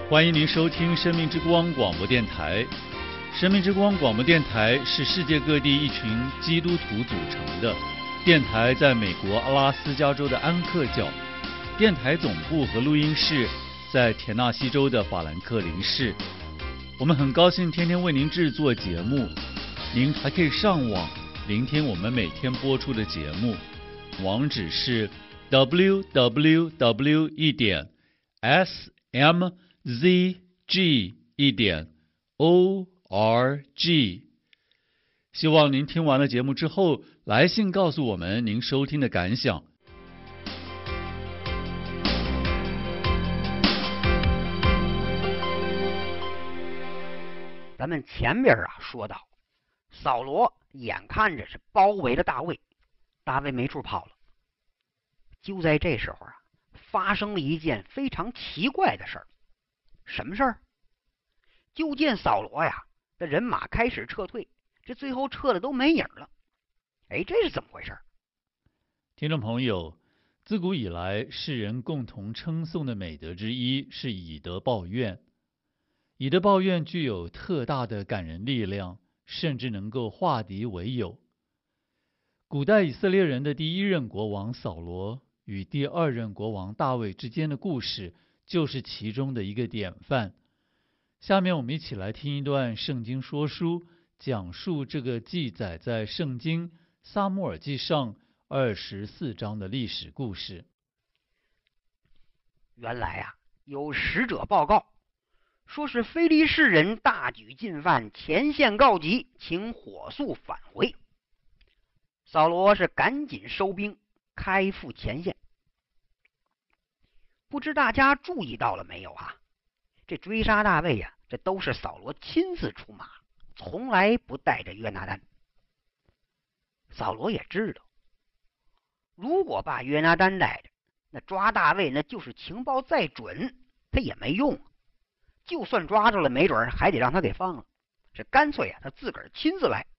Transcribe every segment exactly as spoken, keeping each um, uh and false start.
欢迎您收听生命之光广播电台。生命之光广播电台是世界各地一群基督徒组成的电台，在美国阿拉斯加州的安克角，电台总部和录音室在田纳西州的法兰克林市。我们很高兴天天为您制作节目，您还可以上网聆听我们每天播出的节目，网址是 double-u double-u double-u 一点 s m z g 一点 o r g。 希望您听完了节目之后来信告诉我们您收听的感想。 咱们前面啊说到，扫罗眼看着是包围了大卫，大卫没处跑了。就在这时候啊，发生了一件非常奇怪的事儿。什么事儿？就见扫罗呀的人马开始撤退，这最后撤的都没影了。哎，这是怎么回事？ 听众朋友，自古以来世人共同称颂的美德之一是以德报怨。以德报怨具有特大的感人力量，甚至能够化敌为友。古代以色列人的第一任国王扫罗与第二任国王大卫之间的故事就是其中的一个典范。下面我们一起来听一段圣经说书，讲述这个记载在圣经撒母耳记上二十四章的历史故事。 原来啊，有使者报告，说是非利士人大举进犯，前线告急，请火速返回。扫罗是赶紧收兵，开赴前线。不知大家注意到了没有啊？这追杀大卫呀、啊，这都是扫罗亲自出马，从来不带着约拿单。扫罗也知道，如果把约拿单带着，那抓大卫那就是情报再准，他也没用。就算抓住了，没准还得让他给放了。这干脆啊，他自个儿亲自来。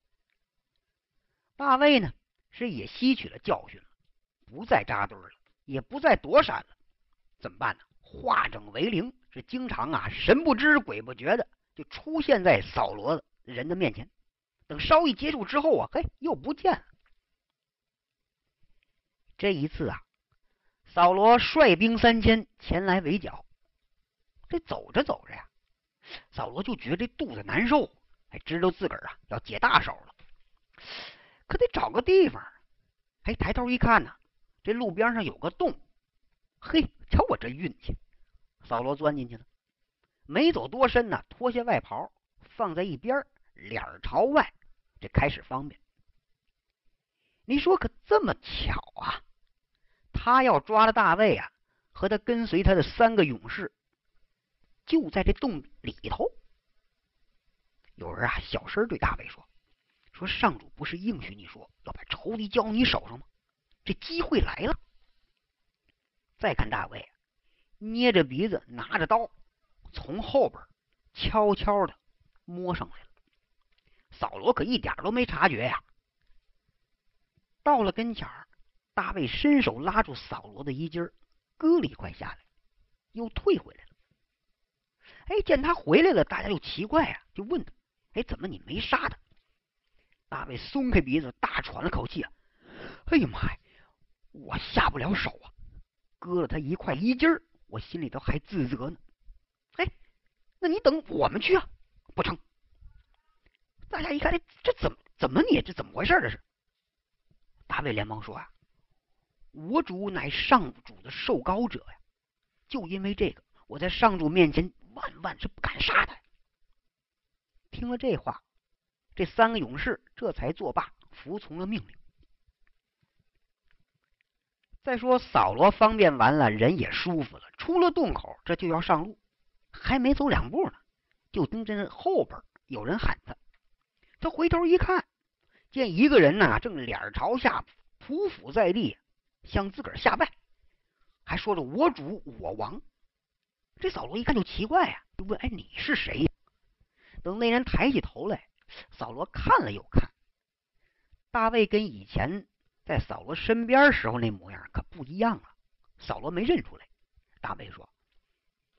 大卫呢，是也吸取了教训了，不再扎堆了，也不再躲闪了。怎么办呢？化整为零，是经常啊神不知鬼不觉的就出现在扫罗人的面前。等稍一接触之后啊，嘿，又不见了。这一次啊，扫罗率兵三千前来围剿。这走着走着呀，扫罗就觉得这肚子难受，还知道自个儿啊要解大手了。可得找个地方，还抬头一看呢，这路边上有个洞。嘿，瞧我这运气！扫罗钻进去了，没走多深呢，脱下外袍放在一边，脸朝外，这开始方便。你说可这么巧啊，他要抓了大卫啊，和他跟随他的三个勇士就在这洞里头。有人啊小声对大卫说：“说上主不是应许你说要把仇敌交你手上吗？这机会来了。”再看大卫，捏着鼻子，拿着刀，从后边悄悄的摸上来了。扫罗可一点都没察觉呀。到了跟前儿，大卫伸手拉住扫罗的衣襟，割了一块下来，又退回来了。哎，见他回来了，大家就奇怪啊，就问他：“哎，怎么你没杀他？”大卫松开鼻子，大喘了口气啊：“哎呀妈呀，我下不了手啊！割了他一块衣襟，我心里头还自责呢。哎，那你等我们去啊？不成！”大家一看，这这怎么怎么你这怎么回事？这是大卫连忙说啊：“我主乃上主的受膏者呀，就因为这个，我在上主面前万万是不敢杀他。”听了这话，这三个勇士这才作罢，服从了命令。再说扫罗方便完了，人也舒服了，出了洞口，这就要上路。还没走两步呢，就听见后边有人喊他。他回头一看，见一个人呐、啊，正脸朝下，匍匐在地，向自个儿下拜，还说着我主我王。这扫罗一看就奇怪呀、啊，就问：“哎，你是谁呀？”等那人抬起头来，扫罗看了又看，大卫跟以前在扫罗身边时候那模样可不一样了。扫罗没认出来。大卫说：“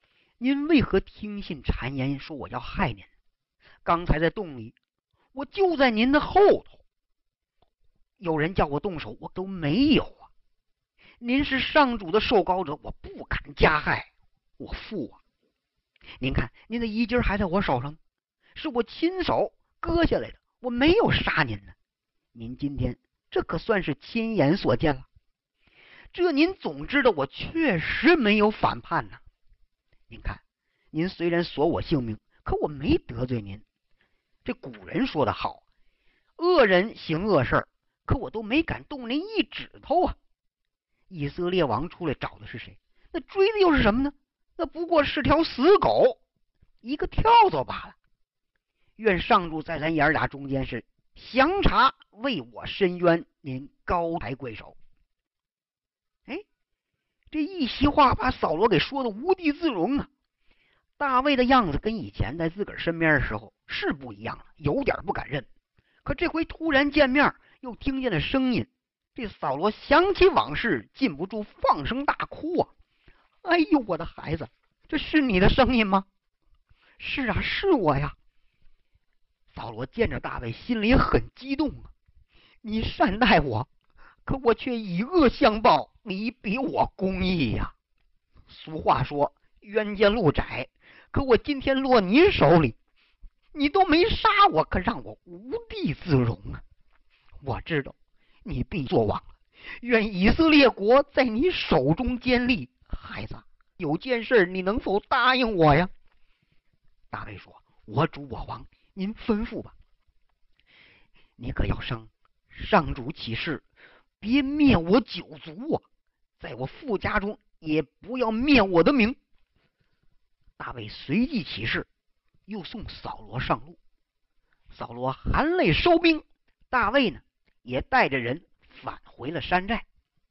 您为何听信谗言说我要害您？刚才在洞里，我就在您的后头，有人叫我动手，我都没有啊。您是上主的受膏者，我不敢加害，我父啊！您看，您的衣襟还在我手上，是我亲手割下来的，我没有杀您呢。您今天这可算是亲眼所见了。这您总知道我确实没有反叛呢。您看，您虽然索我性命，可我没得罪您。这古人说得好，恶人行恶事，可我都没敢动您一指头啊。以色列王出来找的是谁？那追的又是什么呢？那不过是条死狗，一个跳蚤罢了。愿上主在咱爷俩中间是详查，为我伸冤，您高抬贵手。哎，这一席话把扫罗给说的无地自容啊！大卫的样子跟以前在自个儿身边的时候是不一样了，有点不敢认。可这回突然见面，又听见了声音，这扫罗想起往事，禁不住放声大哭啊！哎呦，我的孩子，这是你的声音吗？是啊，是我呀。扫罗见着大卫，心里很激动啊！你善待我，可我却以恶相报，你比我公义呀！俗话说，冤家路窄，可我今天落你手里，你都没杀我，可让我无地自容啊！我知道你必作王了，愿以色列国在你手中坚立。孩子，有件事你能否答应我呀？大卫说：我主我王，您吩咐吧。你可要向上主起誓，别灭我九族啊，在我父家中也不要灭我的名。大卫随即起誓，又送扫罗上路。扫罗含泪收兵，大卫呢也带着人返回了山寨。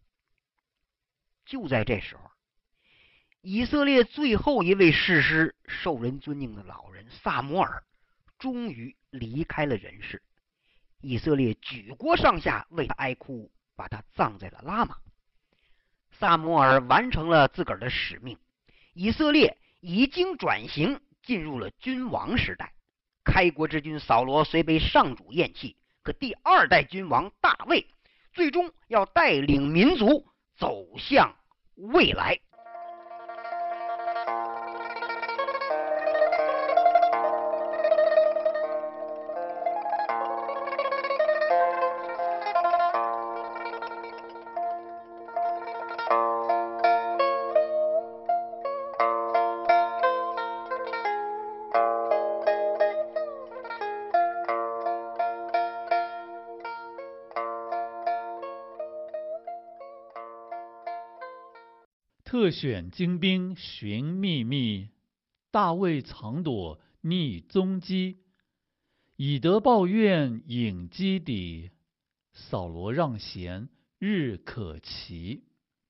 就在这时候，以色列最后一位士师，受人尊敬的老人撒母耳，终于离开了人世。以色列举国上下为他哀哭，把他葬在了拉玛。撒母耳完成了自个儿的使命，以色列已经转型进入了君王时代。开国之君扫罗虽被上主厌弃，可第二代君王大卫最终要带领民族走向未来。 特选精兵寻秘密，大卫藏躲匿踪迹。以德报怨隐基底，扫罗让贤日可期。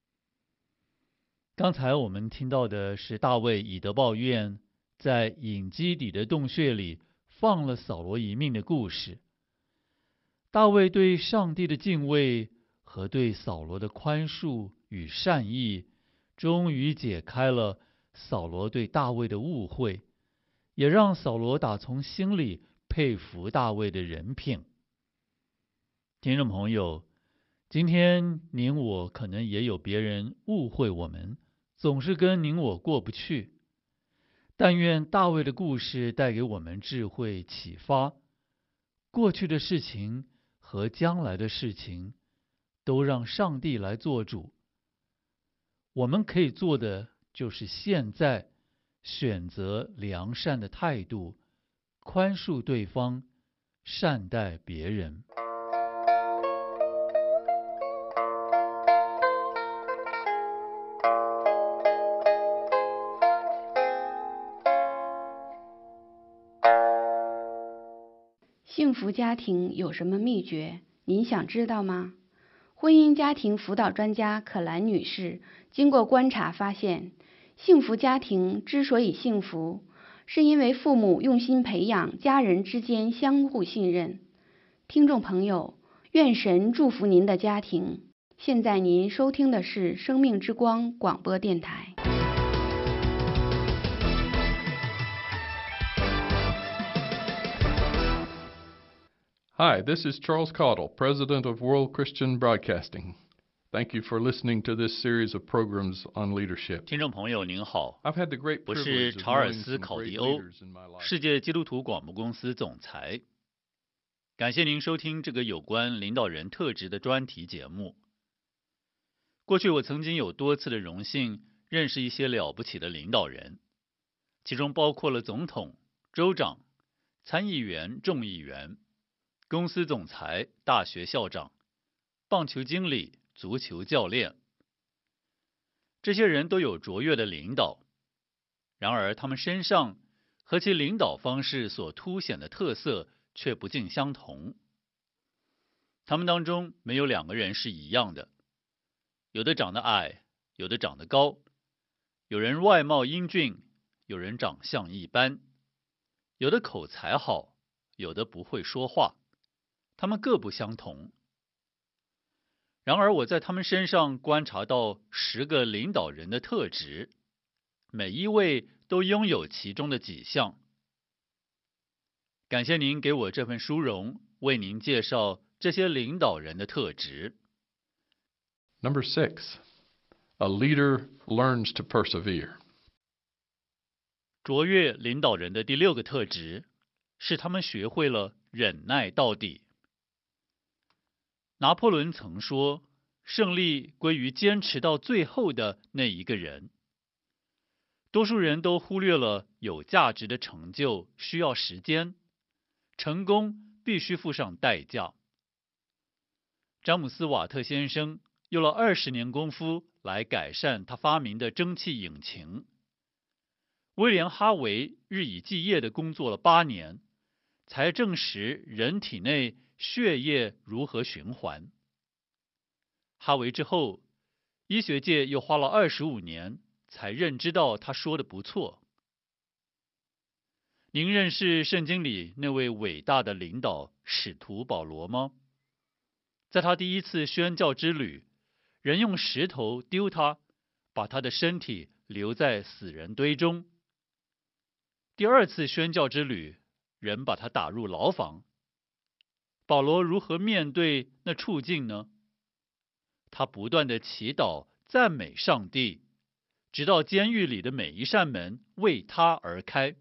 刚才我们听到的是大卫以德报怨，在隐基底的洞穴里放了扫罗一命的故事。大卫对上帝的敬畏和对扫罗的宽恕与善意，终于解开了扫罗对大卫的误会，也让扫罗打从心里佩服大卫的人品。听众朋友，今天您我可能也有别人误会我们，总是跟您我过不去。但愿大卫的故事带给我们智慧启发，过去的事情和将来的事情都让上帝来做主。我们可以做的就是现在选择良善的态度，宽恕对方，善待别人。 幸福家庭有什么秘诀？您想知道吗？婚姻家庭辅导专家可兰女士经过观察发现，幸福家庭之所以幸福，是因为父母用心培养家人之间相互信任。听众朋友，愿神祝福您的家庭。现在您收听的是生命之光广播电台。 Hi, this is Charles Caudle, President of World Christian Broadcasting. Thank you for listening to this series of programs on leadership. 听众朋友您好， I've had the great 我是 privilege of 查尔 knowing 斯 some 考 great 迪欧， leaders in my life. 世界基督徒广播公司总裁。感谢您收听这个有关领导人特质的专题节目。过去我曾经有多次的荣幸认识一些了不起的领导人，其中包括了总统、州长、参议员、众议员、公司总裁、大学校长、棒球经理、足球教练。这些人都有卓越的领导，然而他们身上和其领导方式所凸显的特色却不尽相同。他们当中没有两个人是一样的，有的长得矮，有的长得高，有人外貌英俊，有人长相一般，有的口才好，有的不会说话，他们各不相同。然而我在他们身上观察到十个领导人的特质，每一位都拥有其中的几项。感谢您给我这份殊荣，为您介绍这些领导人的特质。 Number six, a leader learns to persevere. 卓越领导人的第六个特质是他们学会了忍耐到底。拿破仑曾说，胜利归于坚持到最后的那一个人。多数人都忽略了有价值的成就需要时间，成功必须付上代价。詹姆斯·瓦特先生用了二十年功夫来改善他发明的蒸汽引擎。威廉·哈维日以继夜地工作了八年，才证实人体内血液如何循环。哈维之后，医学界又花了二十五年才认知到他说的不错。您认识圣经里那位伟大的领导使徒保罗吗？在他第一次宣教之旅，人用石头丢他，把他的身体留在死人堆中。第二次宣教之旅，人把他打入牢房。保罗如何面对那处境呢？他不断地祈祷、赞美上帝，直到监狱里的每一扇门为他而开。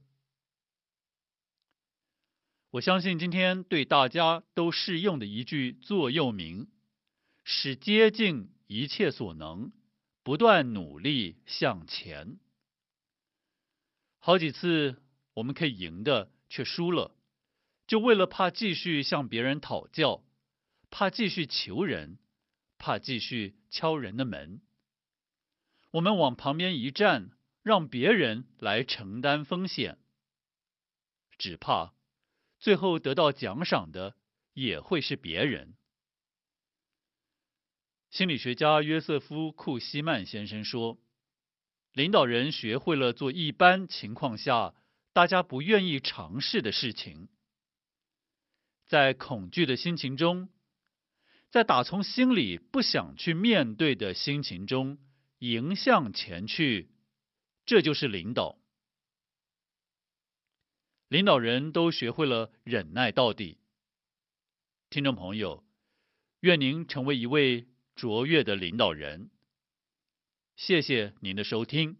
我相信今天对大家都适用的一句座右铭，是竭尽一切所能，不断努力向前。好几次我们可以赢的，却输了，就为了怕继续向别人讨教，怕继续求人，怕继续敲人的门。我们往旁边一站，让别人来承担风险，只怕最后得到奖赏的也会是别人。心理学家约瑟夫·库希曼先生说，领导人学会了做一般情况下大家不愿意尝试的事情。在恐惧的心情中，在打从心里不想去面对的心情中迎向前去，这就是领导。领导人都学会了忍耐到底。听众朋友，愿您成为一位卓越的领导人。谢谢您的收听。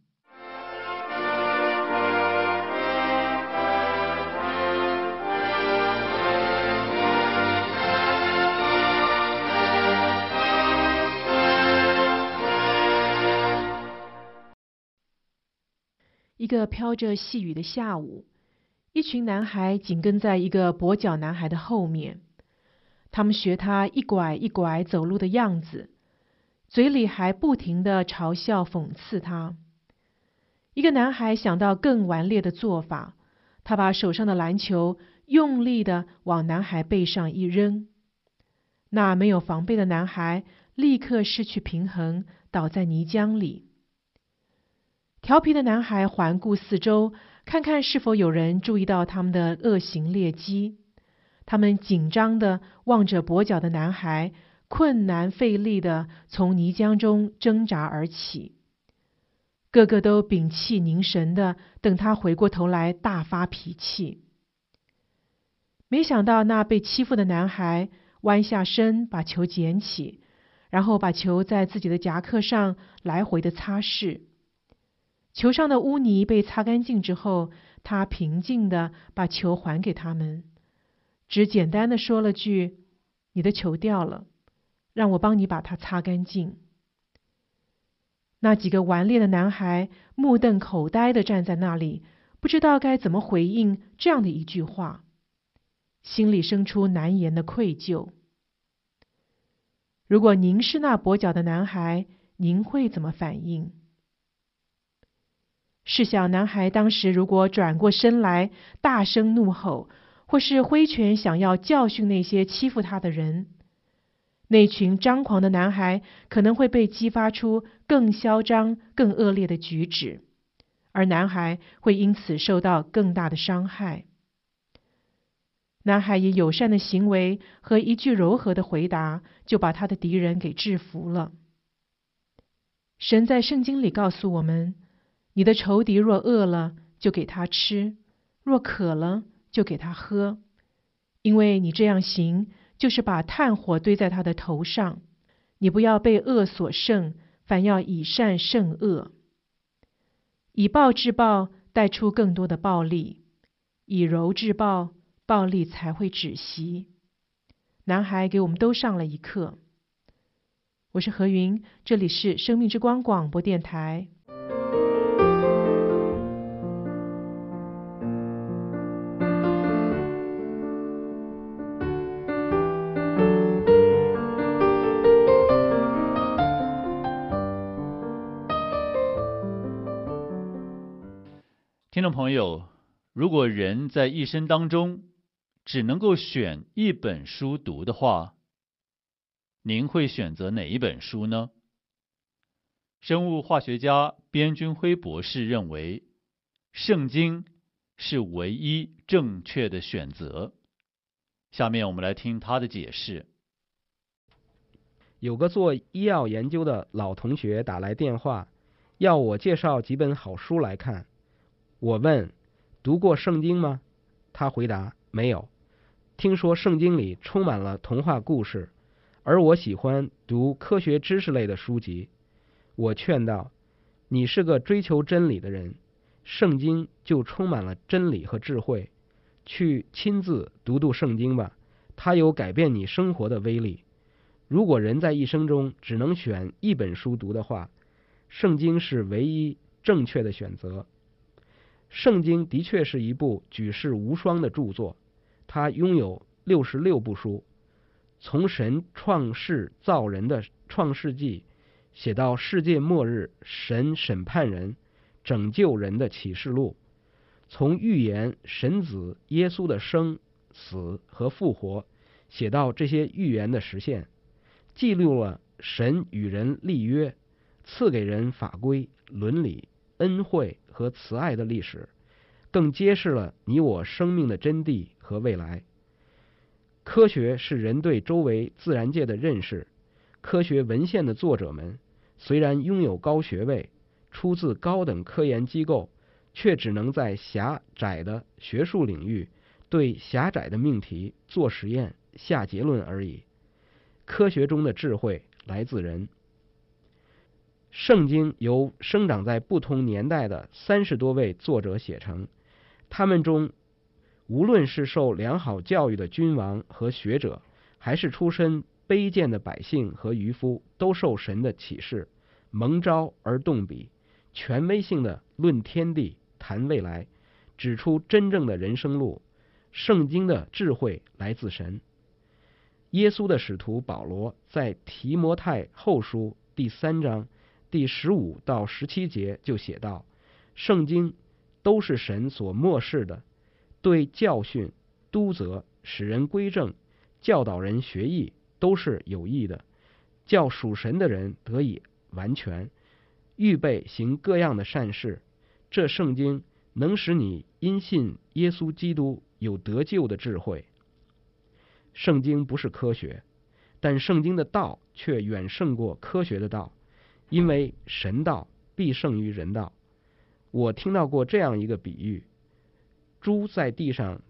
一个飘着细雨的下午，一群男孩紧跟在一个跛脚男孩的后面，他们学他一拐一拐走路的样子，嘴里还不停地嘲笑讽刺他。一个男孩想到更顽劣的做法，他把手上的篮球用力地往男孩背上一扔，那没有防备的男孩立刻失去平衡，倒在泥浆里。调皮的男孩环顾四周，看看是否有人注意到他们的恶行劣迹。他们紧张地望着跛脚的男孩，困难费力地从泥浆中挣扎而起。个个都屏气凝神地等他回过头来大发脾气。 没想到那被欺负的男孩弯下身把球捡起，然后把球在自己的夹克上来回的擦拭。球上的污泥被擦干净之后，他平静地把球还给他们，只简单地说了句：“你的球掉了，让我帮你把它擦干净。”那几个顽劣的男孩目瞪口呆地站在那里，不知道该怎么回应这样的一句话，心里生出难言的愧疚。如果您是那跛脚的男孩，您会怎么反应？试想，男孩当时如果转过身来大声怒吼，或是挥拳想要教训那些欺负他的人，那群张狂的男孩可能会被激发出更嚣张、更恶劣的举止，而男孩会因此受到更大的伤害。男孩以友善的行为和一句柔和的回答，就把他的敌人给制服了。神在圣经里告诉我们，你的仇敌若饿了，就给他吃；若渴了，就给他喝。因为你这样行，就是把炭火堆在他的头上。你不要被恶所胜，反要以善胜恶。以暴制暴，带出更多的暴力；以柔制暴，暴力才会止息。男孩给我们都上了一课。我是何云，这里是生命之光广播电台。 听众朋友，如果人在一生当中只能够选一本书读的话，您会选择哪一本书呢？生物化学家边君辉博士认为，圣经是唯一正确的选择。下面我们来听他的解释。 有个做医药研究的老同学打来电话，要我介绍几本好书来看。我问：读过圣经吗？他回答：没有。听说圣经里充满了童话故事，而我喜欢读科学知识类的书籍。我劝道：你是个追求真理的人，圣经就充满了真理和智慧，去亲自读读圣经吧，它有改变你生活的威力。如果人在一生中只能选一本书读的话，圣经是唯一正确的选择。圣经的确是一部举世无双的著作，它拥有六十六部书，从神创世造人的创世纪写到世界末日神审判人拯救人的启示录，从预言神子耶稣的生死和复活写到这些预言的实现，记录了神与人立约，赐给人法规、伦理、恩惠和慈爱的历史，更揭示了你我生命的真谛和未来。科学是人对周围自然界的认识，科学文献的作者们虽然拥有高学位，出自高等科研机构，却只能在狭窄的学术领域对狭窄的命题做实验、下结论而已。科学中的智慧来自人。圣经由生长在不同年代的三十多位作者写成，他们中无论是受良好教育的君王和学者，还是出身卑贱的百姓和渔夫，都受神的启示，蒙召而动笔，权威性的论天地、谈未来，指出真正的人生路。圣经的智慧来自神。耶稣的使徒保罗在提摩太后书第三章第十五到十七节就写道：圣经都是神所默示的，对教训、督责、使人归正、教导人学艺，都是有益的，叫属神的人得以完全，预备行各样的善事。这圣经能使你因信耶稣基督有得救的智慧。圣经不是科学，但圣经的道却远胜过科学的道，因为神道必胜于人道。我听到过这样一个比喻：猪在地上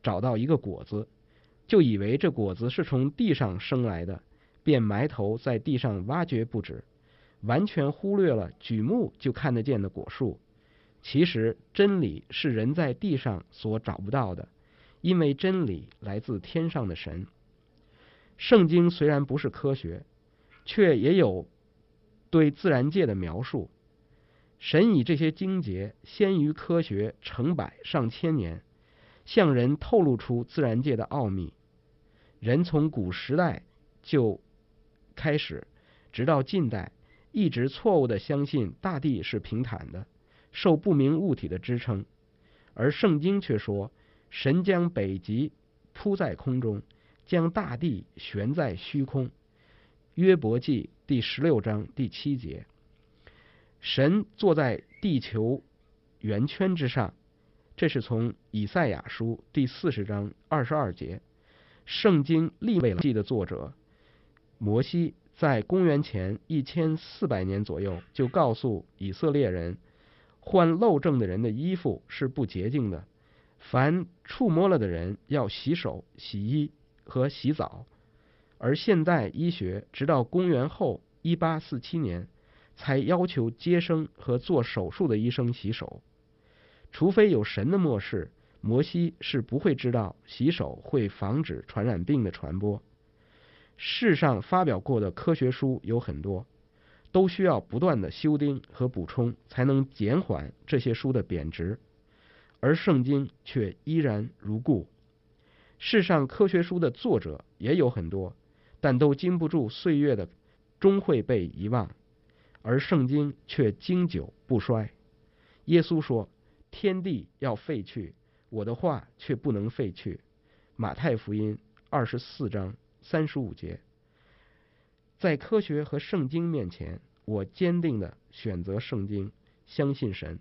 找到一个果子，就以为这果子是从地上生来的，便埋头在地上挖掘不止，完全忽略了举目就看得见的果树。其实真理是人在地上所找不到的，因为真理来自天上的神。圣经虽然不是科学，却也有对自然界的描述。神以这些经节先于科学成百上千年，向人透露出自然界的奥秘。人从古时代就开始，直到近代，一直错误地相信大地是平坦的，受不明物体的支撑，而圣经却说，神将北极铺在空中，将大地悬在虚空。约伯记第十六章第七节。神坐在地球圆圈之上，这是从以赛亚书第四十章二十二节。圣经利未记的作者摩西在公元前一千四百年左右就告诉以色列人，患漏症的人的衣服是不洁净的，凡触摸了的人要洗手、洗衣和洗澡。而现代医学直到公元后一八四七年才要求接生和做手术的医生洗手。除非有神的默示，摩西是不会知道洗手会防止传染病的传播。世上发表过的科学书有很多，都需要不断的修订和补充，才能减缓这些书的贬值，而圣经却依然如故。世上科学书的作者也有很多，但都经不住岁月的终会被遗忘，而圣经却经久不衰。耶稣说，天地要废去，我的话却不能废去。马太福音二十四章三十五节。在科学和圣经面前，我坚定地选择圣经，相信神。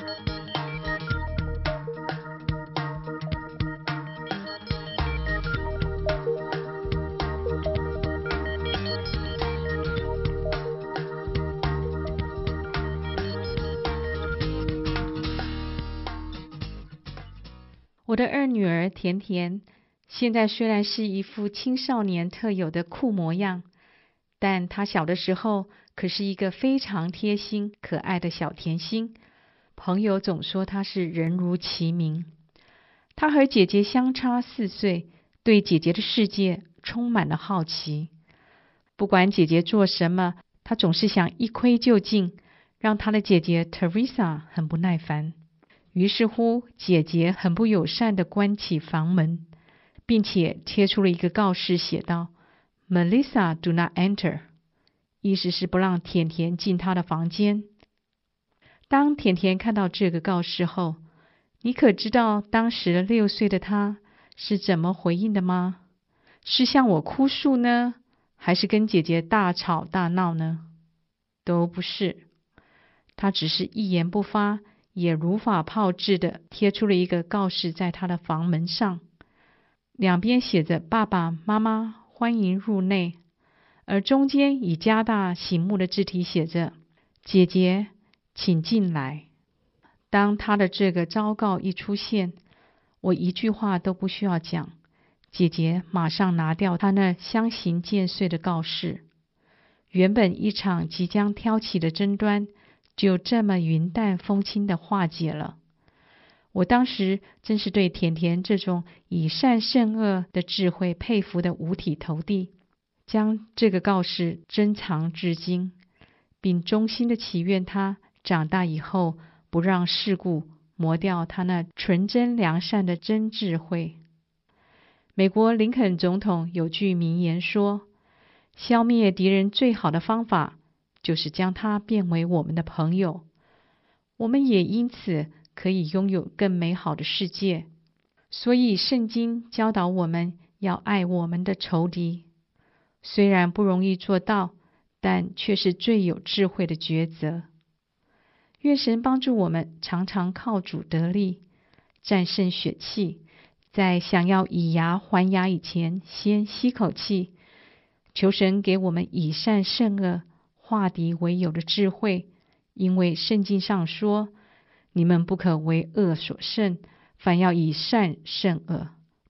我的二女儿甜甜，现在虽然是一副青少年特有的酷模样，但她小的时候可是一个非常贴心可爱的小甜心，朋友总说她是人如其名。她和姐姐相差四岁，对姐姐的世界充满了好奇。不管姐姐做什么，她总是想一窥究竟，让她的姐姐 Teresa 很不耐烦。于是乎，姐姐很不友善地关起房门，并且贴出了一个告示，写道 Melissa do not enter， 意思是不让甜甜进她的房间。当甜甜看到这个告示后，你可知道当时六岁的她是怎么回应的吗？是向我哭诉呢，还是跟姐姐大吵大闹呢？都不是，她只是一言不发，也如法炮制的贴出了一个告示在他的房门上，两边写着爸爸妈妈欢迎入内，而中间以加大醒目的字体写着姐姐请进来。当他的这个昭告一出现，我一句话都不需要讲，姐姐马上拿掉他那相形见绌的告示。原本一场即将挑起的争端就这么云淡风轻地化解了。我当时真是对甜甜这种以善胜恶的智慧佩服得五体投地，将这个告示珍藏至今，并衷心的祈愿她长大以后不让世故磨掉她那纯真良善的真智慧。美国林肯总统有句名言说，消灭敌人最好的方法就是将他变为我们的朋友，我们也因此可以拥有更美好的世界。所以圣经教导我们要爱我们的仇敌，虽然不容易做到，但却是最有智慧的抉择。愿神帮助我们常常靠主得力，战胜血气，在想要以牙还牙以前先吸口气，求神给我们以善胜恶化敌为友的智慧，因为圣经上说，你们不可为恶所胜，反要以善胜恶。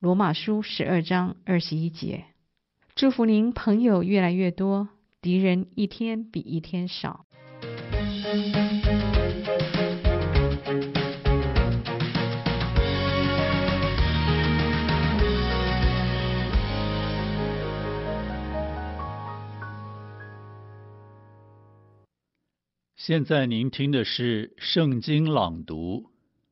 罗马书十二章二十一节。祝福您朋友越来越多，敌人一天比一天少。 现在您听的是圣经朗读，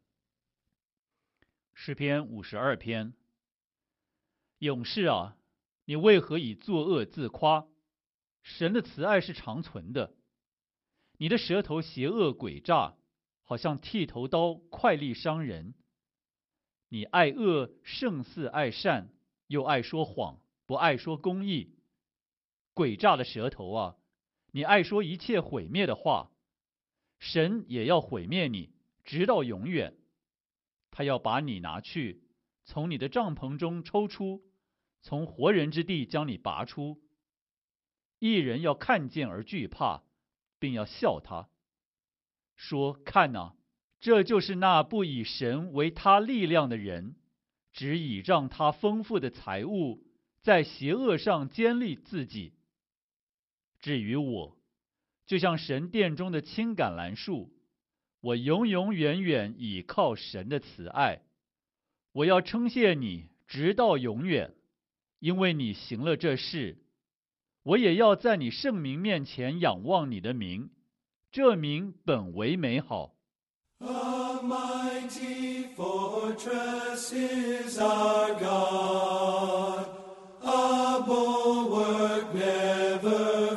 诗篇五十二篇。勇士啊，你为何以作恶自夸？神的慈爱是长存的。你的舌头邪恶诡诈，好像剃头刀，快利伤人。你爱恶胜似爱善，又爱说谎，不爱说公义。诡诈的舌头啊，你爱说一切毁灭的话。神也要毁灭你，直到永远。他要把你拿去，从你的帐篷中抽出，从活人之地将你拔出。一人要看见而惧怕，并要笑他，说：看哪，这就是那不以神为他力量的人，只倚仗他丰富的财物，在邪恶上坚立自己。至于我，就像神殿中的青橄榄树，我永永远远倚靠神的慈爱。我要称谢你，直到永远，因为你行了这事。我也要在你圣名面前仰望你的名，这名本为美好。 A mighty fortress is our God, a bulwark never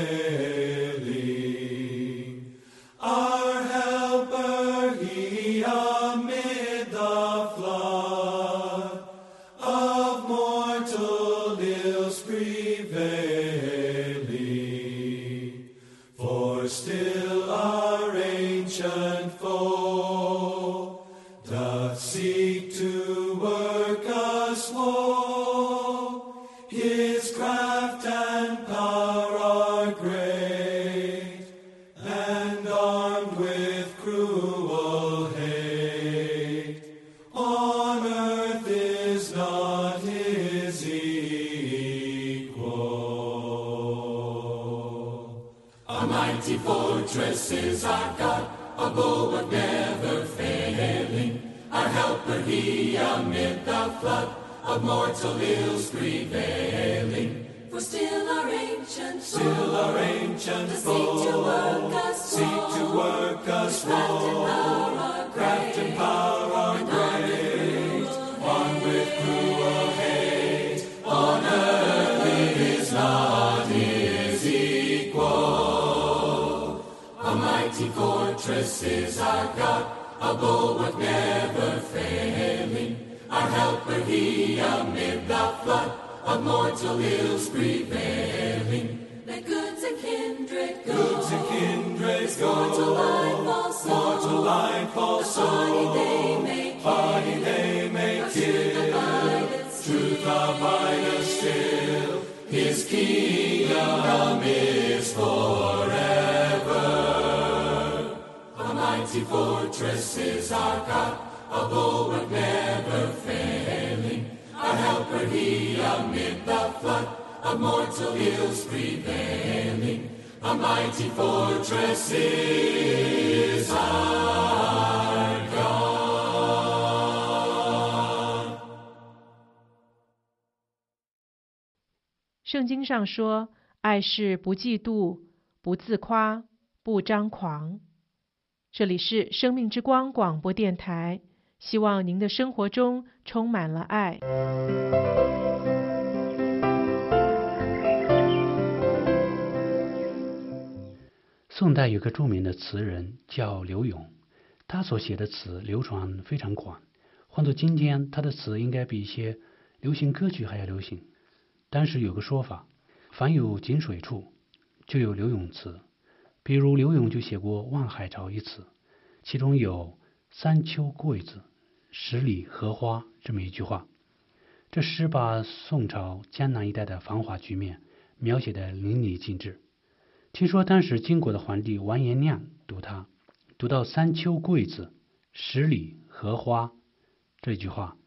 failing. Our helper, he amid the flood of mortal ills prevailing. For still our ancient foe doth seek to work us woe. His craft and power are great, and armed with cruel hate. On earth is not his equal. A mighty fortress is our God, a bulwark never failing. Our helper, he amid the flood of mortal ills prevailing. For still our ancient foe, Still our ancient foe, seek to work us seek to work us woe. Craft and power are great, armed with cruel hate. On earth is not his equal. A mighty fortress is our God, a bulwark never failing. Our helper, he amid the flood of mortal ills prevailing. let goods and kindred go, Goods and kindred go, mortal life also, mortal life also. Party they may kill, Party they may but kill. truth abideth still. Truth abideth still. His kingdom is forever. A mighty fortress is our God, a bulwark never failing. Our helper, he amid the flood of mortal ills prevailing. A mighty fortress is our God. 圣经上说，爱是不嫉妒，不自夸，不张狂。这里是生命之光广播电台，希望您的生活中充满了爱。 宋代有个著名的词人叫柳永，他所写的词流传非常广，换作今天，他的词应该比一些流行歌曲还要流行。当时有个说法，凡有井水处，就有柳永词。比如柳永就写过《望海潮》一词，其中有三秋桂子，十里荷花这么一句话。这诗把宋朝江南一带的繁华局面描写得淋漓尽致。听说当时金国的皇帝完颜亮读它，读到三秋桂子，十里荷花这句话，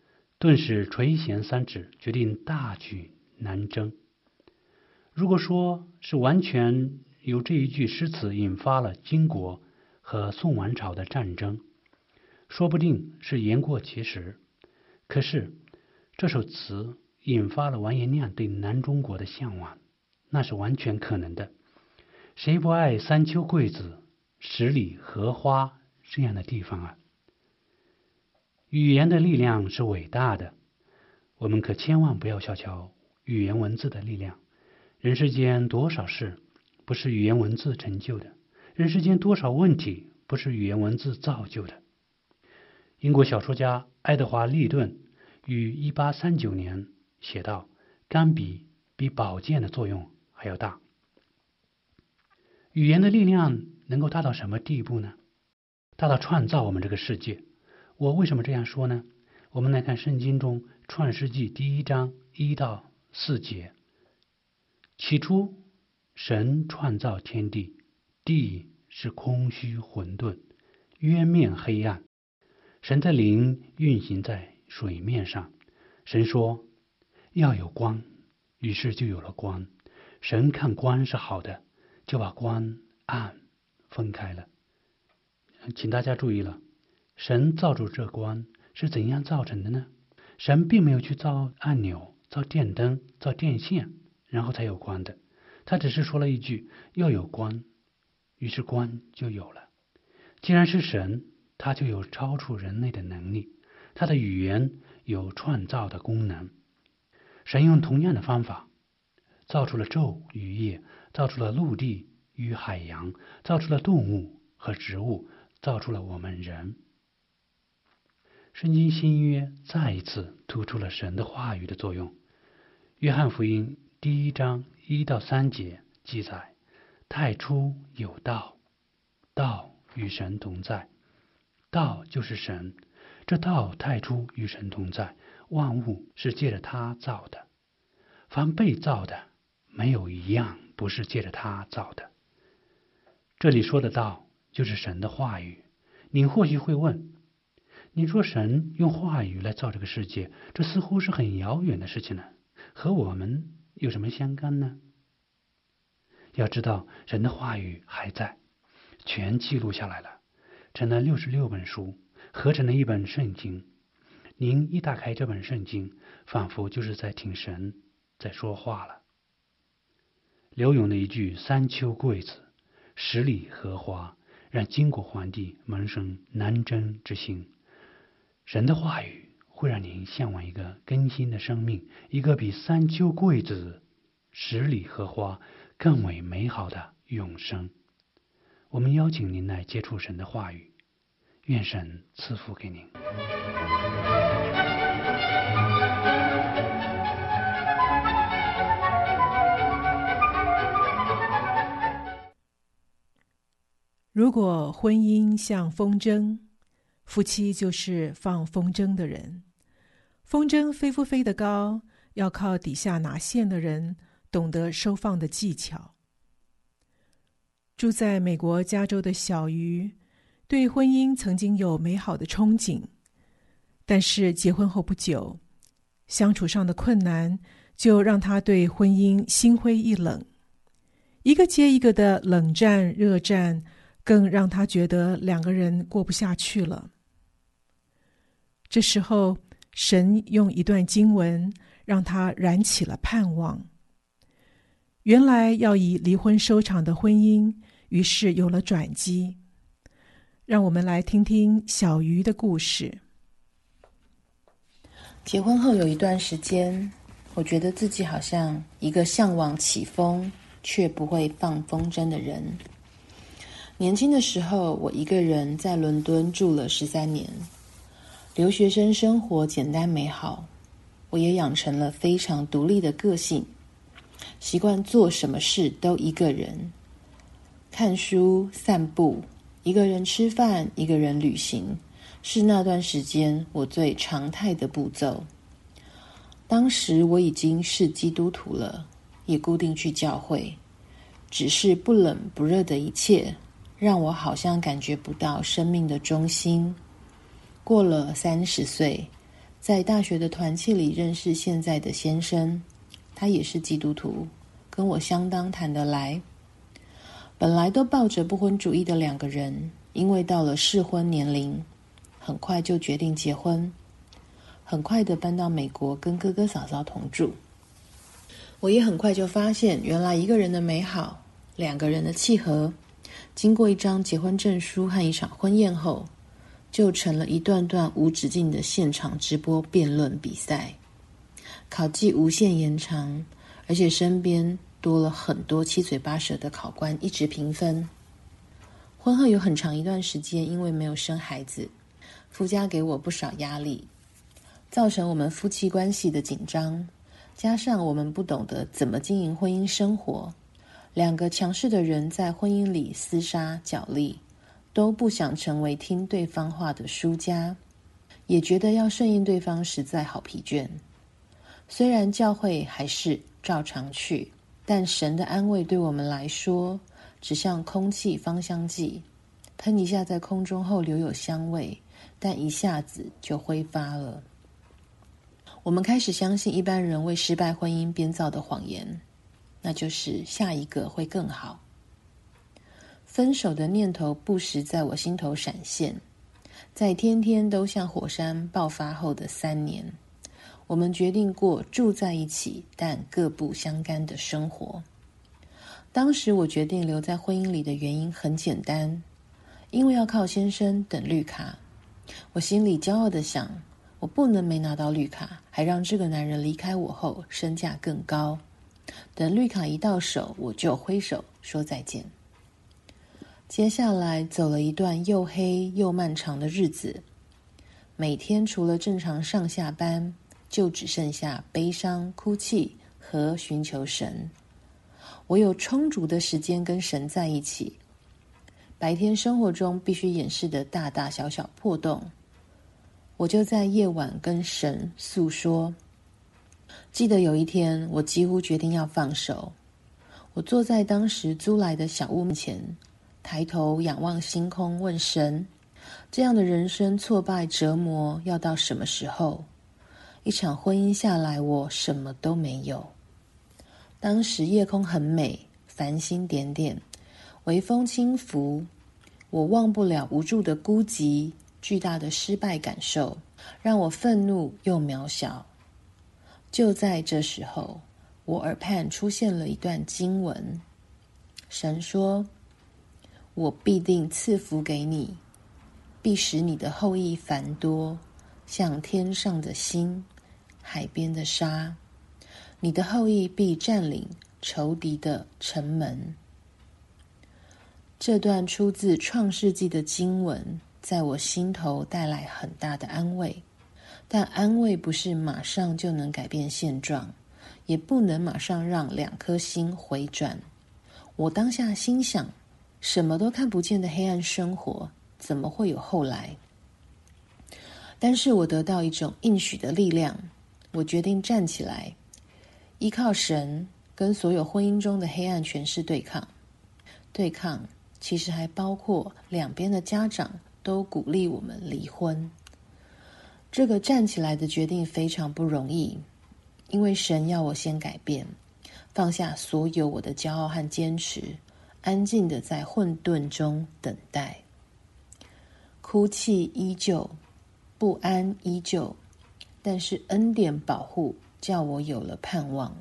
顿时垂涎三尺，决定大举南征。如果说是完全由这一句诗词引发了金国和宋王朝的战争，说不定是言过其实。可是这首词引发了完颜亮对南中国的向往，那是完全可能的。谁不爱三秋桂子，十里荷花这样的地方啊？语言的力量是伟大的，我们可千万不要小瞧语言文字的力量。人世间多少事不是语言文字成就的，人世间多少问题不是语言文字造就的。英国小说家爱德华·利顿于一八三九年写道：钢笔比宝剑的作用还要大。语言的力量能够大到什么地步呢？大到创造我们这个世界。我为什么这样说呢？我们来看圣经中创世纪第一章一到四节。起初神创造天地，地是空虚混沌，渊面黑暗，神的灵运行在水面上。神说要有光，于是就有了光。神看光是好的，就把光暗分开了。请大家注意了，神造出这光是怎样造成的呢？神并没有去造按钮、造电灯、造电线，然后才有光的。他只是说了一句要有光，于是光就有了。既然是神，他就有超出人类的能力，他的语言有创造的功能。神用同样的方法造出了昼与夜，造出了陆地与海洋，造出了动物和植物，造出了我们人。圣经新约再一次突出了神的话语的作用。约翰福音第一章一到三节记载：太初有道，道与神同在，道就是神。这道太初与神同在，万物是借着他造的，凡被造的没有一样不是借着他造的。这里说的道就是神的话语。你或许会问，你说神用话语来造这个世界，这似乎是很遥远的事情了，和我们有什么相干呢？要知道，神的话语还在，全记录下来了，成了六十六本书，合成了一本圣经。您一打开这本圣经，仿佛就是在听神在说话了。刘永的一句三秋桂子，十里荷花，让金国皇帝萌生南征之心。神的话语会让您向往一个更新的生命，一个比三秋桂子、十里荷花更为美好的永生。我们邀请您来接触神的话语，愿神赐福给您。 如果婚姻像风筝，夫妻就是放风筝的人。风筝飞不飞得高，要靠底下拿线的人懂得收放的技巧。住在美国加州的小鱼，对婚姻曾经有美好的憧憬，但是结婚后不久，相处上的困难就让他对婚姻心灰意冷。一个接一个的冷战、热战，更让他觉得两个人过不下去了。这时候，神用一段经文让他燃起了盼望。原来要以离婚收场的婚姻，于是有了转机。让我们来听听小鱼的故事。 结婚后有一段时间，我觉得自己好像一个向往起风却不会放风筝的人。年轻的时候，我一个人在伦敦住了十三年。留学生生活简单美好，我也养成了非常独立的个性，习惯做什么事都一个人，看书、散步，一个人吃饭，一个人旅行，是那段时间我最常态的步骤。当时我已经是基督徒了，也固定去教会，只是不冷不热的一切让我好像感觉不到生命的中心。过了三十岁， 在大学的团契里认识现在的先生，他也是基督徒，跟我相当谈得来。本来都抱着不婚主义的两个人，因为到了适婚年龄，很快就决定结婚，很快的搬到美国跟哥哥嫂嫂同住。我也很快就发现，原来一个人的美好，两个人的契合，经过一张结婚证书和一场婚宴后，就成了一段段无止境的现场直播辩论比赛，考绩无限延长，而且身边多了很多七嘴八舌的考官一直评分。婚后有很长一段时间，因为没有生孩子，夫家给我不少压力，造成我们夫妻关系的紧张，加上我们不懂得怎么经营婚姻生活，两个强势的人在婚姻里厮杀角力，都不想成为听对方话的输家，也觉得要顺应对方实在好疲倦。虽然教会还是照常去，但神的安慰对我们来说，只像空气芳香剂，喷一下在空中后留有香味，但一下子就挥发了。我们开始相信一般人为失败婚姻编造的谎言，那就是下一个会更好。分手的念头不时在我心头闪现，在天天都像火山爆发后的三年，我们决定过住在一起但各不相干的生活。当时我决定留在婚姻里的原因很简单，因为要靠先生等绿卡。我心里骄傲地想，我不能没拿到绿卡，还让这个男人离开我后身价更高。等绿卡一到手，我就挥手说再见。接下来走了一段又黑又漫长的日子，每天除了正常上下班，就只剩下悲伤、哭泣和寻求神。我有充足的时间跟神在一起，白天生活中必须掩饰的大大小小破洞，我就在夜晚跟神诉说。记得有一天，我几乎决定要放手。我坐在当时租来的小屋面前，抬头仰望星空，问神：这样的人生挫败折磨要到什么时候？一场婚姻下来，我什么都没有。当时夜空很美，繁星点点，微风轻拂，我忘不了无助的孤寂，巨大的失败感受，让我愤怒又渺小。就在这时候，我耳畔出现了一段经文，神说：我必定赐福给你，必使你的后裔繁多，像天上的星，海边的沙。你的后裔必占领仇敌的城门。这段出自创世纪的经文，在我心头带来很大的安慰，但安慰不是马上就能改变现状，也不能马上让两颗心回转。我当下心想，什么都看不见的黑暗生活，怎么会有后来？但是我得到一种应许的力量，我决定站起来，依靠神，跟所有婚姻中的黑暗权势对抗。对抗其实还包括两边的家长都鼓励我们离婚。这个站起来的决定非常不容易，因为神要我先改变，放下所有我的骄傲和坚持，安静的在混沌中等待。哭泣依旧，不安依旧，但是恩典保护叫我有了盼望。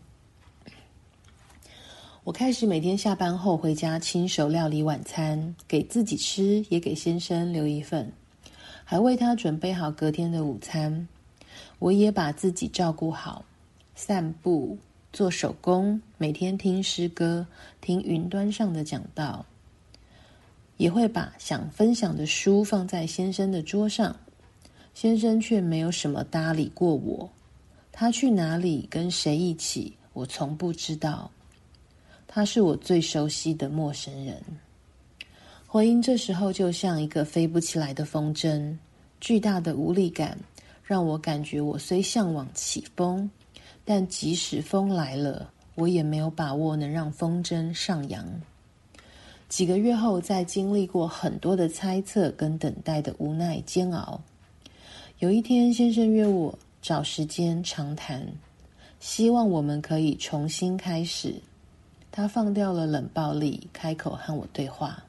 我开始每天下班后回家亲手料理晚餐，给自己吃，也给先生留一份，还为他准备好隔天的午餐。我也把自己照顾好，散步，做手工，每天听诗歌，听云端上的讲道，也会把想分享的书放在先生的桌上。先生却没有什么搭理过我，他去哪里跟谁一起，我从不知道。他是我最熟悉的陌生人。婚姻这时候就像一个飞不起来的风筝，巨大的无力感让我感觉我虽向往起风，但即使风来了，我也没有把握能让风筝上扬。几个月后，在经历过很多的猜测跟等待的无奈煎熬，有一天先生约我找时间长谈，希望我们可以重新开始。他放掉了冷暴力，开口和我对话。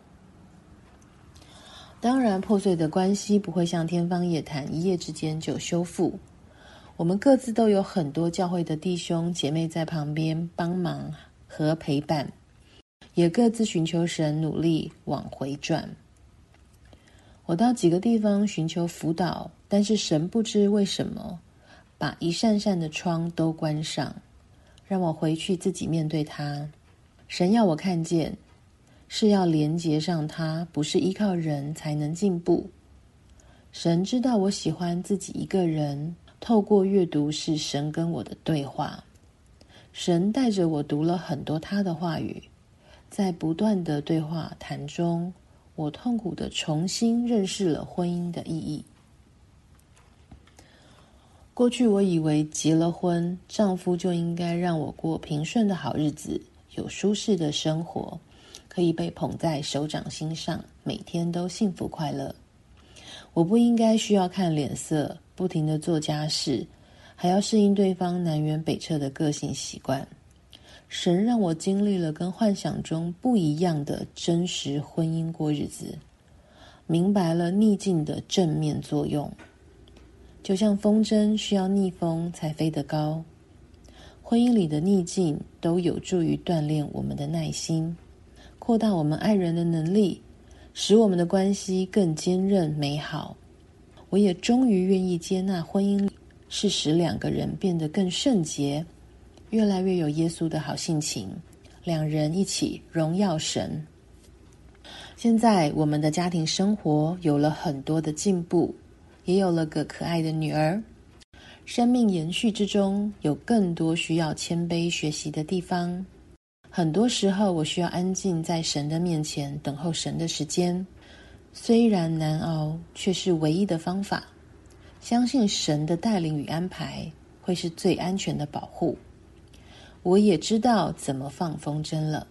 当然，破碎的关系不会像天方夜谭，一夜之间就修复。我们各自都有很多教会的弟兄姐妹在旁边帮忙和陪伴，也各自寻求神，努力往回转。我到几个地方寻求辅导，但是神不知为什么把一扇扇的窗都关上，让我回去自己面对他。神要我看见，是要连接上他，不是依靠人才能进步。神知道我喜欢自己一个人，透过阅读是神跟我的对话。神带着我读了很多他的话语，在不断的对话谈中，我痛苦地重新认识了婚姻的意义。过去我以为结了婚，丈夫就应该让我过平顺的好日子，有舒适的生活，可以被捧在手掌心上，每天都幸福快乐。我不应该需要看脸色，不停地做家事，还要适应对方南辕北辙的个性习惯。神让我经历了跟幻想中不一样的真实婚姻过日子，明白了逆境的正面作用。就像风筝需要逆风才飞得高，婚姻里的逆境都有助于锻炼我们的耐心，扩大我们爱人的能力，使我们的关系更坚韧美好。我也终于愿意接纳婚姻是使两个人变得更圣洁，越来越有耶稣的好性情，两人一起荣耀神。现在我们的家庭生活有了很多的进步，也有了个可爱的女儿。生命延续之中，有更多需要谦卑学习的地方。很多时候我需要安静在神的面前，等候神的时间。虽然难熬，却是唯一的方法。相信神的带领与安排会是最安全的保护。我也知道怎么放风筝了。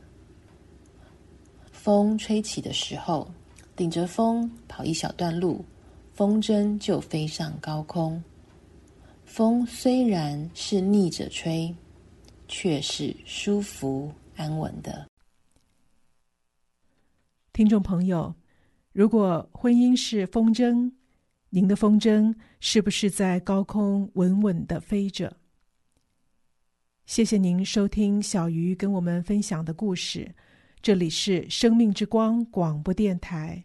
风吹起的时候，顶着风跑一小段路，风筝就飞上高空。风虽然是逆着吹，却是舒服安稳的。 听众朋友，如果婚姻是风筝，您的风筝是不是在高空稳稳地飞着？谢谢您收听小鱼跟我们分享的故事，这里是生命之光广播电台。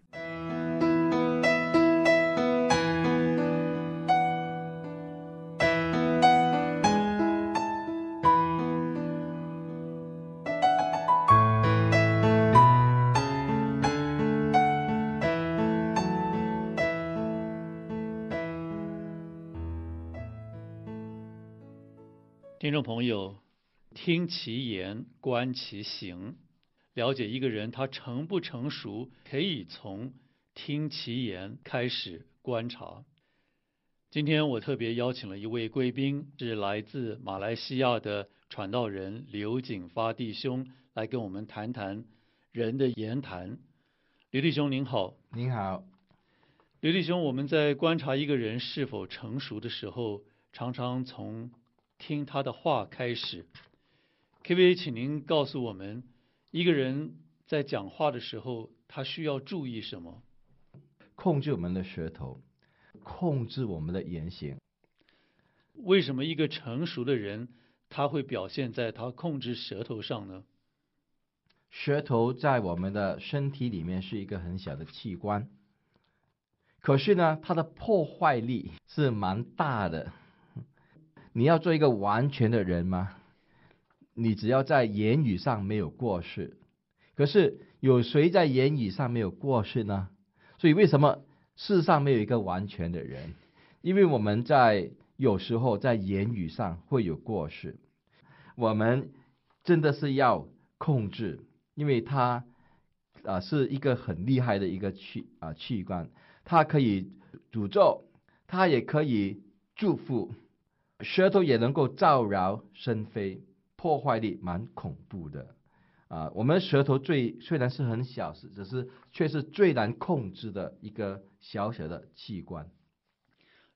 听众朋友，听其言，观其行，了解一个人他成不成熟，可以从听其言开始观察。今天我特别邀请了一位贵宾，是来自马来西亚的传道人刘景发弟兄，来跟我们谈谈人的言谈。刘弟兄您好。 您好。 刘弟兄，我们在观察一个人是否成熟的时候，常常从听他的话开始。可不可以请您告诉我们，一个人在讲话的时候，他需要注意什么？ 控制我们的舌头，控制我们的言行。 为什么一个成熟的人，他会表现在他控制舌头上呢？ 舌头在我们的身体里面是一个很小的器官，可是呢，它的破坏力是蛮大的。你要做一个完全的人吗？你只要在言语上没有过失。可是有谁在言语上没有过失呢？所以为什么世上没有一个完全的人？因为我们在有时候在言语上会有过失，我们真的是要控制，因为它啊、呃、是一个很厉害的一个器啊、呃、器官，它可以诅咒，它也可以祝福。舌头也能够招摇生非，破坏力蛮恐怖的啊！我们舌头最虽然是很小，只是却是最难控制的一个小小的器官。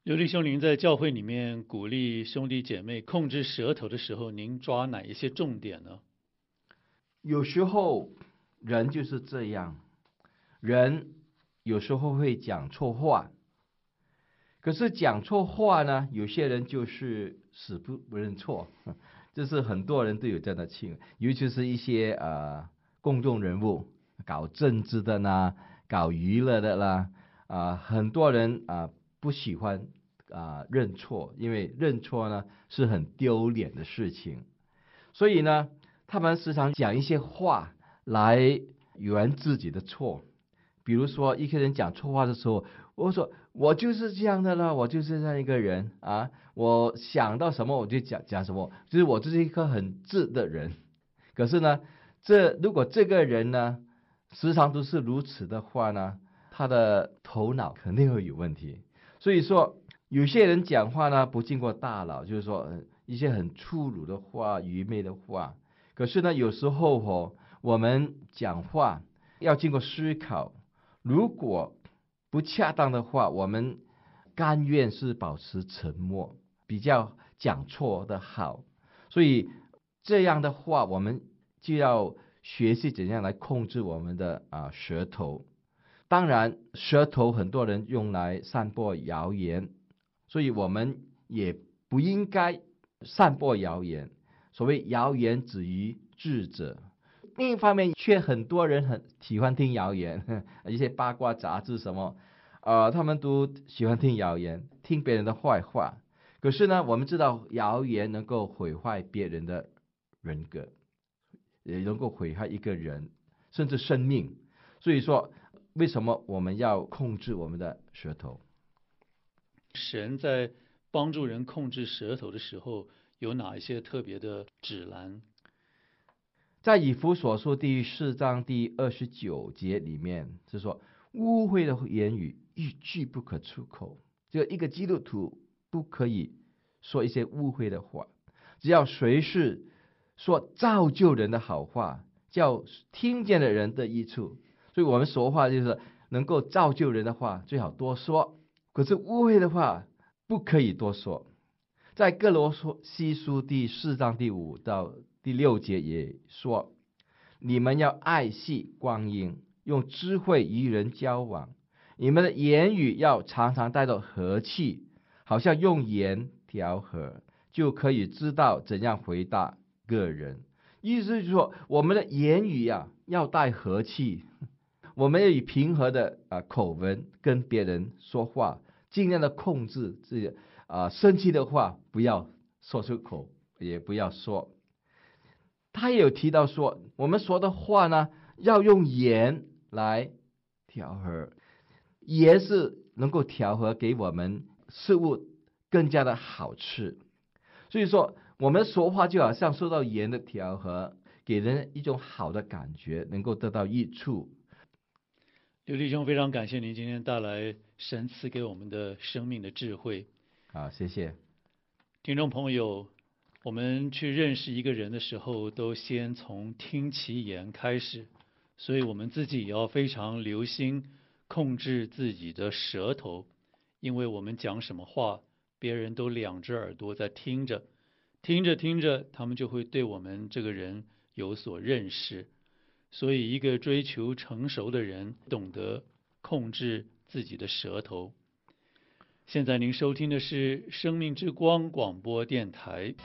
刘弟兄，您在教会里面鼓励兄弟姐妹控制舌头的时候，您抓哪一些重点呢？ 有时候人就是这样，人有时候会讲错话，可是讲错话呢，有些人就是死不不认错，这是很多人都有这样的情况，尤其是一些呃公众人物，搞政治的呢，搞娱乐的啦，啊、呃，很多人啊、呃、不喜欢啊、呃、认错，因为认错呢是很丢脸的事情，所以呢，他们时常讲一些话来圆自己的错。比如说一个人讲错话的时候，我说我就是这样的了，我就是这样一个人啊，我想到什么我就讲讲什么，就是我就是一个很直的人。可是呢，这如果这个人呢时常都是如此的话呢，他的头脑肯定会有问题。所以说有些人讲话呢不经过大脑，就是说一些很粗鲁的话，愚昧的话。可是呢有时候哦，我们讲话要经过思考，如果不恰当的话，我们甘愿是保持沉默，比较讲错的好。所以这样的话，我们就要学习怎样来控制我们的啊舌头。当然，舌头很多人用来散播谣言，所以我们也不应该散播谣言。所谓谣言止于智者。另一方面，却很多人很喜欢听谣言，一些八卦杂志什么，呃，他们都喜欢听谣言，听别人的坏话。可是呢，我们知道谣言能够毁坏别人的人格，也能够毁坏一个人，甚至生命。所以说，为什么我们要控制我们的舌头？ 神在帮助人控制舌头的时候，有哪一些特别的指南？ 在以弗所书第四章第二十九节里面是说，污秽的言语一句不可出口。这个一个基督徒不可以说一些污秽的话，只要随时说造就人的好话，叫听见的人的益处。所以我们说话就是能够造就人的话最好多说，可是污秽的话不可以多说。在哥罗西书第四章第五到第六节也说，你们要爱惜光阴，用智慧与人交往，你们的言语要常常带着和气，好像用盐调和，就可以知道怎样回答个人。意思就是说，我们的言语啊要带和气，我们要以平和的啊口吻跟别人说话，尽量的控制自己啊生气的话不要说出口，也不要说。他也有提到说，我们说的话呢，要用盐来调和，盐是能够调和给我们事物更加的好吃。所以说，我们说话就好像受到盐的调和，给人一种好的感觉，能够得到益处。 刘弟兄，非常感谢您今天带来神赐给我们的生命的智慧。 好，谢谢。 听众朋友，我们去认识一个人的时候，都先从听其言开始，所以我们自己也要非常留心控制自己的舌头，因为我们讲什么话，别人都两只耳朵在听着，听着听着，他们就会对我们这个人有所认识。所以一个追求成熟的人，懂得控制自己的舌头。现在您收听的是生命之光广播电台。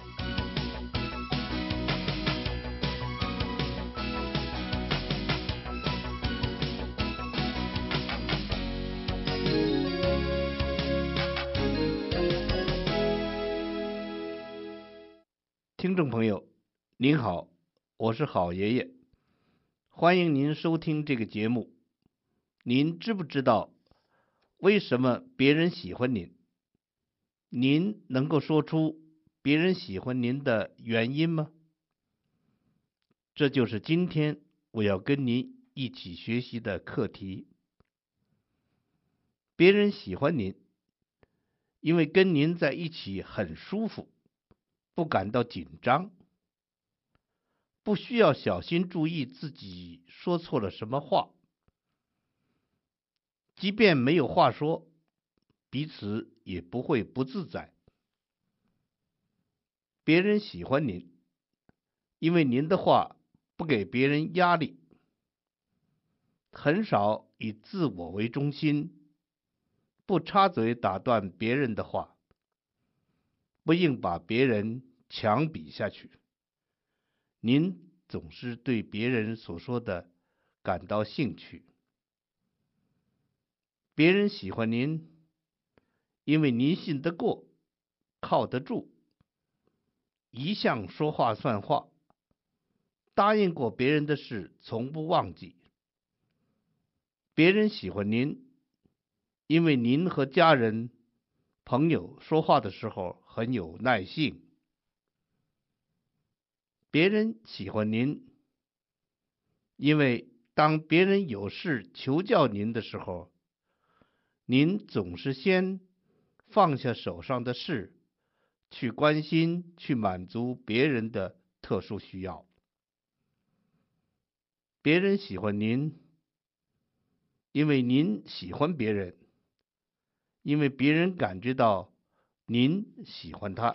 听众朋友，您好，我是好爷爷，欢迎您收听这个节目。您知不知道为什么别人喜欢您？您能够说出别人喜欢您的原因吗？这就是今天我要跟您一起学习的课题。别人喜欢您，因为跟您在一起很舒服，不感到紧张，不需要小心注意自己说错了什么话。即便没有话说， 彼此也不会不自在。别人喜欢您，因为您的话不给别人压力，很少以自我为中心，不插嘴打断别人的话，不硬把别人强比下去。您总是对别人所说的感到兴趣。别人喜欢您，因为您信得过，靠得住，一向说话算话，答应过别人的事从不忘记。别人喜欢您，因为您和家人、朋友说话的时候很有耐性。别人喜欢您，因为当别人有事求教您的时候，您总是先放下手上的事，去关心、去满足别人的特殊需要。别人喜欢您，因为您喜欢别人，因为别人感觉到您喜欢他。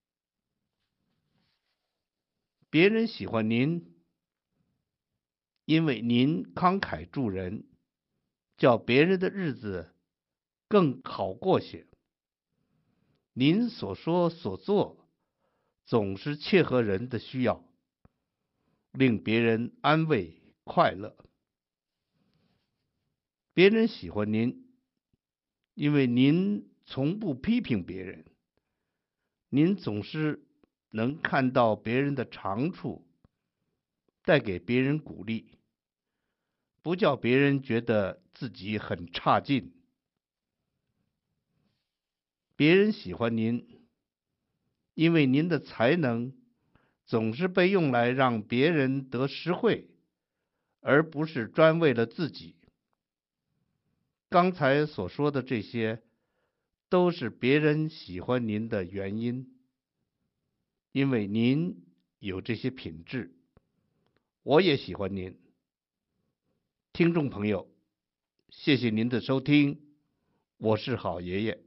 别人喜欢您，因为您慷慨助人，叫别人的日子更好过些。您所说所做总是切合人的需要，令别人安慰快乐。别人喜欢您，因为您从不批评别人，您总是能看到别人的长处，带给别人鼓励，不叫别人觉得自己很差劲。别人喜欢您，因为您的才能总是被用来让别人得实惠，而不是专为了自己。刚才所说的这些，都是别人喜欢您的原因。因为您有这些品质，我也喜欢您。听众朋友，谢谢您的收听，我是好爷爷。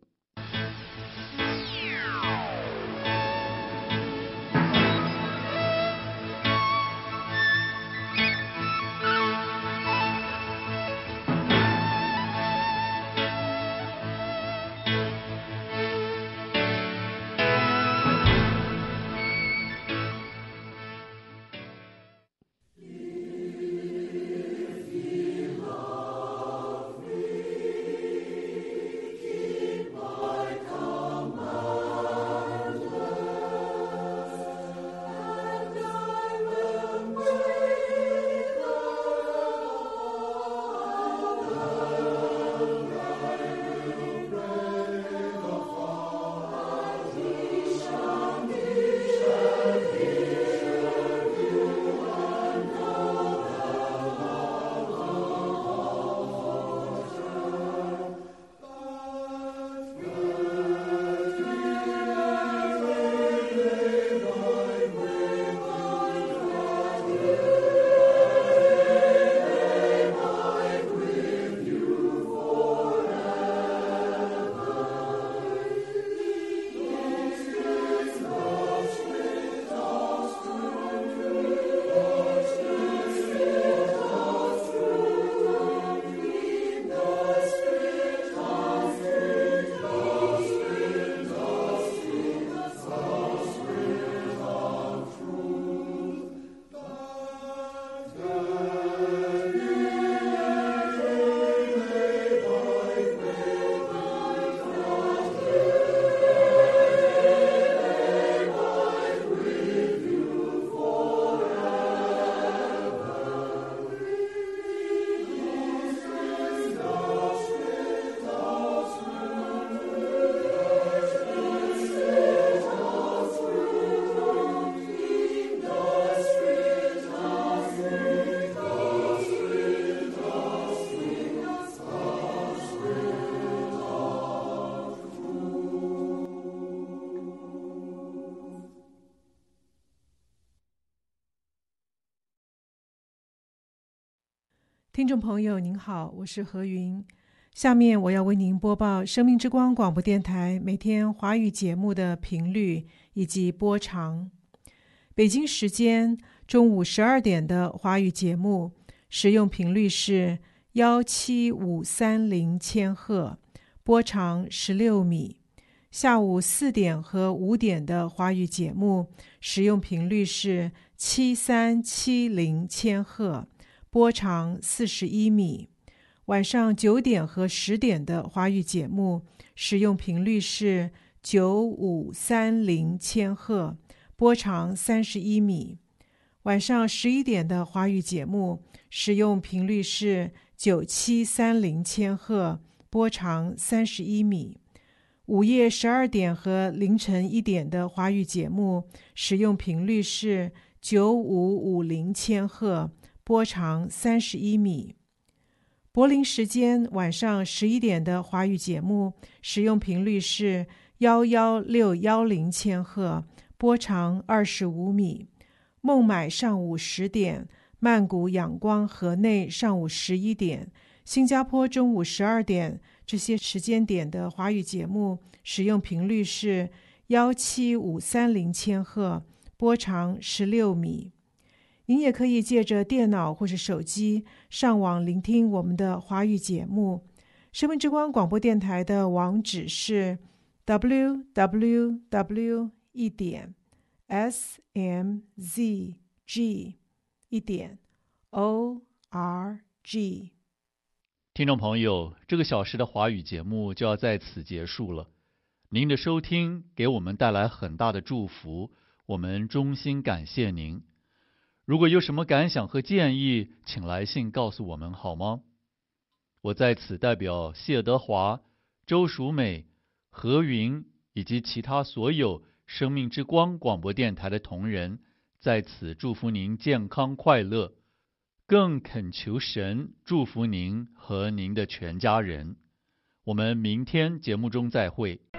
听众朋友您好，我是何云。 下面我要为您播报生命之光广播电台每天华语节目的频率以及播长。北京时间中午十二点的华语节目使用频率是一七五三零千赫，波长十六米。下午四点和五点的华语节目使用频率是七三七零千赫，波长四十一米。晚上九点和十点的华语节目使用频率是九五三零千赫，波长三十一米。晚上十一点的华语节目使用频率是九七三零千赫，波长三十一米。午夜十二点和凌晨一点的华语节目使用频率是九五五零千赫，波长三十一米。柏林时间晚上十一点的华语节目使用频率是一一六一零千赫，波长二十五米。孟买上午十点，曼谷仰光河内上午十一点，新加坡中午十二点，这些时间点的华语节目使用频率是一七五三零千赫，波长十六米。您也可以借着电脑或是手机上网聆听我们的华语节目。生命之光广播电台的网址是 double-u double-u double-u 一点 s m z g 一点 o r g。 听众朋友，这个小时的华语节目就要在此结束了。您的收听给我们带来很大的祝福，我们衷心感谢您。如果有什么感想和建议，请来信告诉我们好吗？我在此代表谢德华、周淑美、何云以及其他所有生命之光广播电台的同仁，在此祝福您健康快乐，更恳求神祝福您和您的全家人。我们明天节目中再会。